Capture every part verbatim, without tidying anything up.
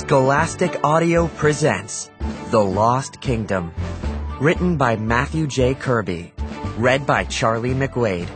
Scholastic Audio presents The Lost Kingdom. Written by Matthew J. Kirby. Read by Charlie McWade.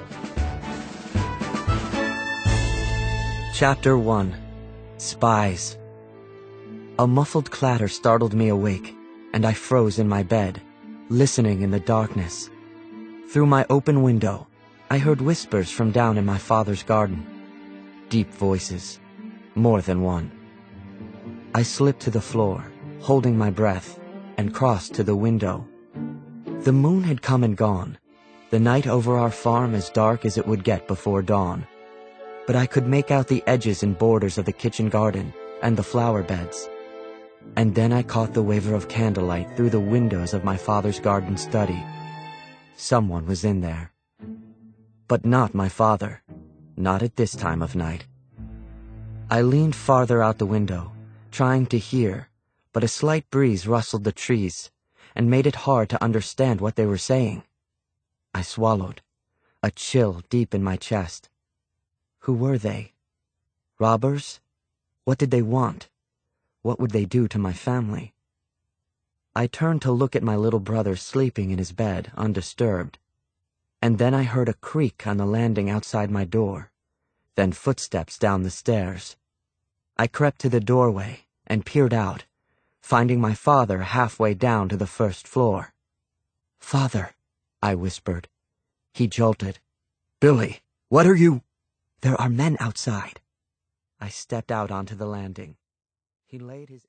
Chapter one. Spies. A muffled clatter startled me awake, and I froze in my bed, listening in the darkness. Through my open window, I heard whispers from down in my father's garden. Deep voices. More than one. I slipped to the floor, holding my breath, and crossed to the window. The moon had come and gone, the night over our farm as dark as it would get before dawn. But I could make out the edges and borders of the kitchen garden and the flower beds. And then I caught the waver of candlelight through the windows of my father's garden study. Someone was in there. But not my father, not at this time of night. I leaned farther out the window, trying to hear, but a slight breeze rustled the trees and made it hard to understand what they were saying. I swallowed, a chill deep in my chest. Who were they? Robbers? What did they want? What would they do to my family? I turned to look at my little brother sleeping in his bed, undisturbed. And then I heard a creak on the landing outside my door, then footsteps down the stairs. I crept to the doorway and peered out, finding my father halfway down to the first floor. "Father," I whispered. He jolted. "Billy, what are you—" "There are men outside." I stepped out onto the landing. He laid his